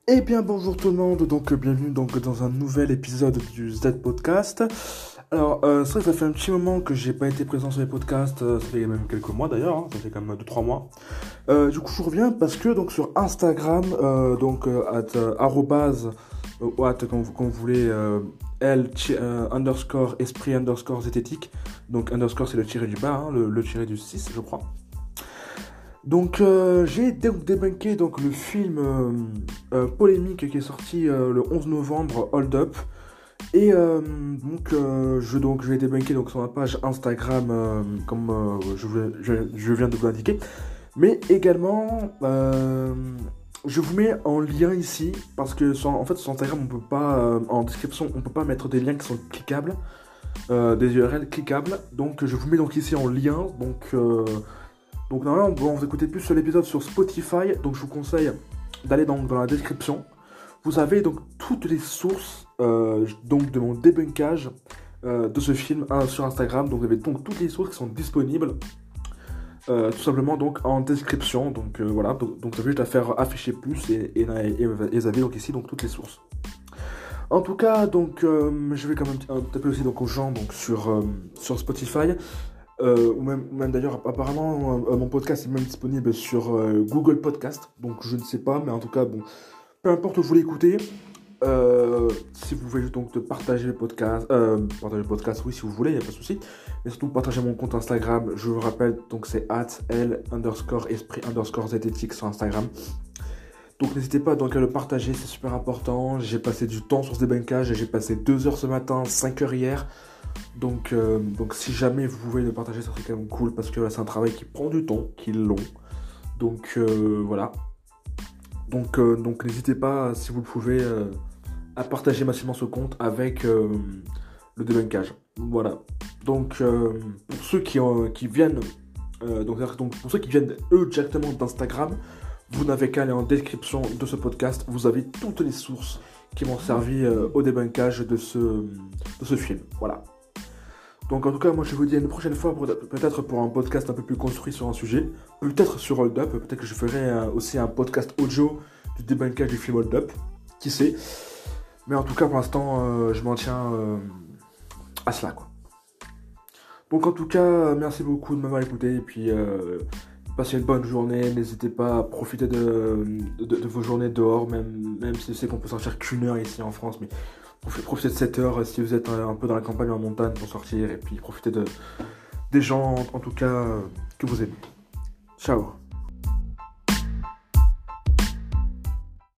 Eh bien bonjour tout le monde, donc bienvenue dans un nouvel épisode du Z Podcast. Alors c'est vrai que ça fait un petit moment que j'ai pas été présent sur les podcasts, ça fait même quelques mois d'ailleurs, ça fait quand même 2-3 mois. Du coup je reviens parce que donc sur Instagram, arrobase, comme vous voulez, underscore esprit underscore zététique, donc underscore c'est le tiré du bas, hein, le tiré du 6 je crois. Donc j'ai débunké donc le film polémique qui est sorti le 11 novembre, Hold Up. Et je vais débunker donc sur ma page Instagram comme je viens de vous l'indiquer. Mais également je vous mets en lien ici parce que en fait sur Instagram on peut pas en description on peut pas mettre des liens qui sont cliquables, des URL cliquables. Donc je vous mets donc ici en lien donc normalement, bon, vous écoutez plus sur l'épisode sur Spotify, donc je vous conseille d'aller dans la description. Vous avez donc toutes les sources donc de mon débunkage de ce film sur Instagram. Donc vous avez donc toutes les sources qui sont disponibles tout simplement donc en description. Donc voilà, donc ça veut juste à faire afficher plus et vous avez donc ici donc toutes les sources. En tout cas, donc je vais quand même taper aussi donc aux gens donc sur Spotify. Ou même d'ailleurs, apparemment, mon podcast est même disponible sur Google Podcast. Donc je ne sais pas, mais en tout cas, bon, peu importe où vous l'écoutez, si vous voulez donc partager le podcast, oui, si vous voulez, il n'y a pas de souci. Mais surtout, partager mon compte Instagram. Je vous rappelle, donc c'est @l_esprit_zététique sur Instagram. Donc n'hésitez pas donc à le partager, c'est super important. J'ai passé du temps sur ce débunkage, j'ai passé 2 heures ce matin, 5 heures hier. Donc si jamais vous pouvez le partager, ça serait quand même cool parce que là, c'est un travail qui prend du temps, qui est long. Donc voilà. Donc n'hésitez pas, si vous le pouvez, à partager massivement ce compte avec le débunkage. Voilà. Donc pour ceux qui viennent, donc pour ceux qui viennent eux directement d'Instagram, vous n'avez qu'à aller en description de ce podcast. Vous avez toutes les sources qui m'ont servi au débunkage de ce film. Voilà. Donc en tout cas, moi je vous dis à une prochaine fois, peut-être pour un podcast un peu plus construit sur un sujet, peut-être sur Hold Up, peut-être que je ferai aussi un podcast audio du débunkage du film Hold Up, qui sait. Mais en tout cas, pour l'instant, je m'en tiens à cela, quoi. Donc en tout cas, merci beaucoup de m'avoir écouté, et puis passez une bonne journée, n'hésitez pas à profiter de vos journées dehors, même si c'est qu'on peut sortir qu'une heure ici en France, mais profitez de cette heure si vous êtes un peu dans la campagne ou en montagne pour sortir, et puis profitez des gens en tout cas que vous aimez. Ciao.